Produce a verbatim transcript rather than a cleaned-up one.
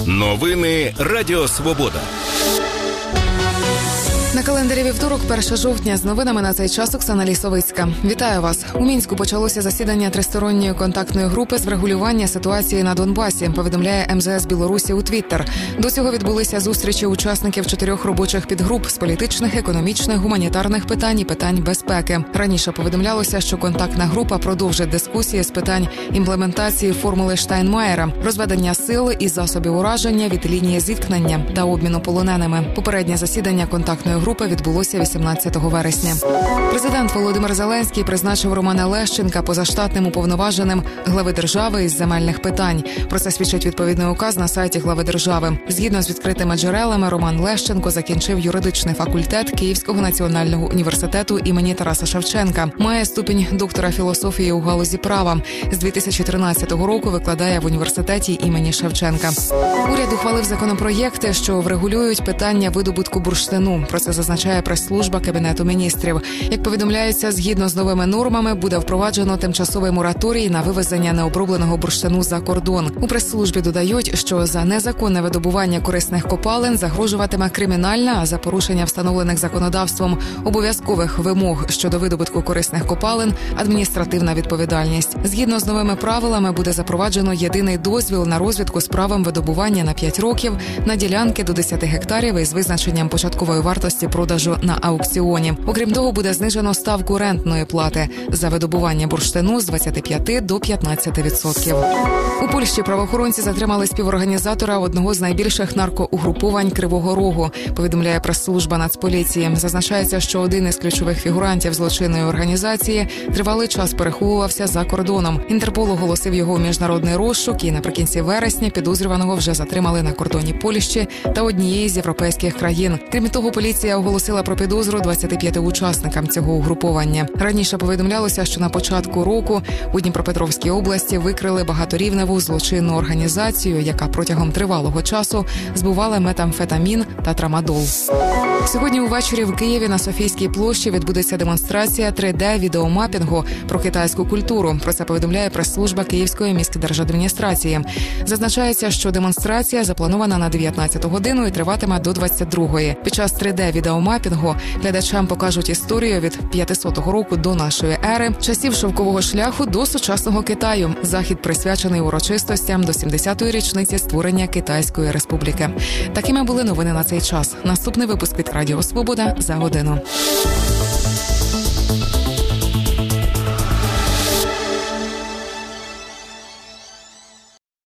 Новини Радіо Свобода. На календарі вівторок, перше жовтня. З новинами на цей час Оксана Лісовицька. Вітаю вас. У Мінську почалося засідання тристоронньої контактної групи з врегулювання ситуації на Донбасі, повідомляє ем зе ес Білорусі у Твіттер. До цього відбулися зустрічі учасників чотирьох робочих підгруп з політичних, економічних, гуманітарних питань і питань безпеки. Раніше повідомлялося, що контактна група продовжить дискусії з питань імплементації формули Штайнмаєра, розведення сил і засобів ураження від лінії зіткнення та обміну полоненими. Попереднє засідання контактної групи відбулося вісімнадцятого вересня. Президент Володимир Зеленський призначив Романа Лещенка позаштатним уповноваженим глави держави із земельних питань. Про це свідчить відповідний указ на сайті глави держави. Згідно з відкритими джерелами, Роман Лещенко закінчив юридичний факультет Київського національного університету імені Тараса Шевченка. Має ступінь доктора філософії у галузі права. З дві тисячі тринадцятого року викладає в університеті імені Шевченка. Уряд ухвалив законопроєкти, що врегулюють питання видобутку бурштину. Про це зазначає прес-служба Кабінету міністрів. Як повідомляється, згідно з новими нормами буде впроваджено тимчасовий мораторій на вивезення необробленого бурштину за кордон. У прес-службі додають, що за незаконне видобування корисних копалин загрожуватиме кримінальна, а за порушення встановлених законодавством обов'язкових вимог щодо видобутку корисних копалин – адміністративна відповідальність. Згідно з новими правилами буде запроваджено єдиний дозвіл на розвідку з правом видобування на п'ять років на ділянки до десяти гектарів із визначенням початкової вартості продажу на аукціоні. Окрім того, буде знижено ставку рентної плати за видобування бурштину з двадцяти п'яти до п'ятнадцяти відсотків. У Польщі правоохоронці затримали співорганізатора одного з найбільших наркоугруповань Кривого Рогу, повідомляє прес-служба Нацполіції. Зазначається, що один із ключових фігурантів злочинної організації тривалий час переховувався за кордоном. Інтерпол оголосив його у міжнародний розшук і наприкінці вересня підозрюваного вже затримали на кордоні Польщі та однієї з європейських країн. Крім того, поліція оголосила про підозру двадцяти п'яти учасникам цього угруповання. Раніше повідомлялося, що на початку року у Дніпропетровській області викрили багаторівневу злочинну організацію, яка протягом тривалого часу збувала метамфетамін та трамадол. Сьогодні увечері в Києві на Софійській площі відбудеться демонстрація три де-відеомапінгу про китайську культуру. Про це повідомляє прес-служба Київської міськдержадміністрації. Зазначається, що демонстрація запланована на дев'ятнадцяту годину і триватиме до двадцять другої. Під час три де-відеомапінгу глядачам покажуть історію від п'ятисотого року до нашої ери, часів шовкового шляху до сучасного Китаю. Захід присвячений урочистостям до сімдесятої річниці створення Китайської республіки. Такими були новини на цей час. Наступний випуск від Радіо Свобода за годину.